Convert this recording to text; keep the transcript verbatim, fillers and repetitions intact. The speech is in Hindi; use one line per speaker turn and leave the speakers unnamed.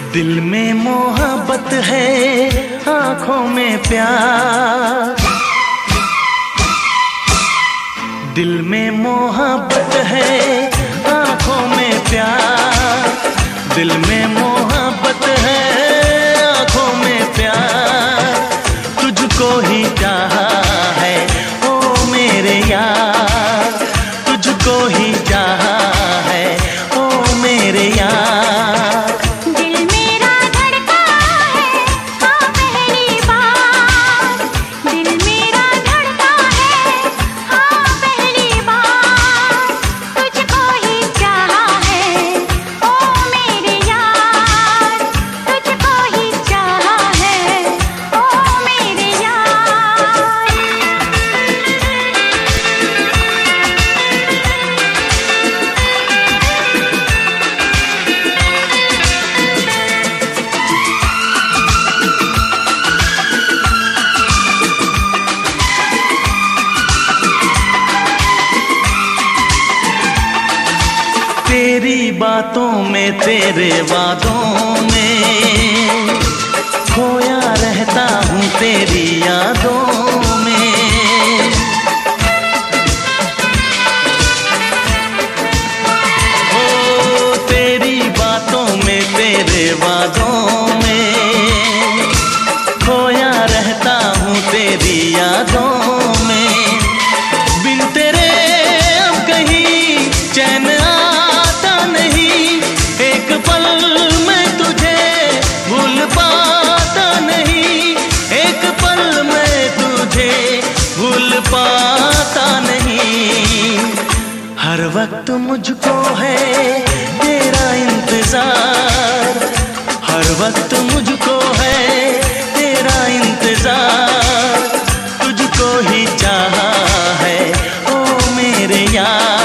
दिल में मोहब्बत है, आँखों में प्यार। दिल में मोहब्बत है, आँखों में प्यार। दिल में मोहब्बत है, आँखों में प्यार। तुझको ही चाहा है ओ मेरे यार, तुझको ही चाहा है ओ मेरे यार। तेरी बातों में, तेरे वादों में खोया रहता हूँ तेरी यादों में। ओ तेरी बातों में, तेरे वादों में खोया रहता हूँ तेरी यादों में। बिन तेरे अब कहीं चैन पाता नहीं। हर वक्त मुझको है तेरा इंतजार, हर वक्त मुझको है तेरा इंतजार। तुझको ही चाहा है ओ मेरे यार।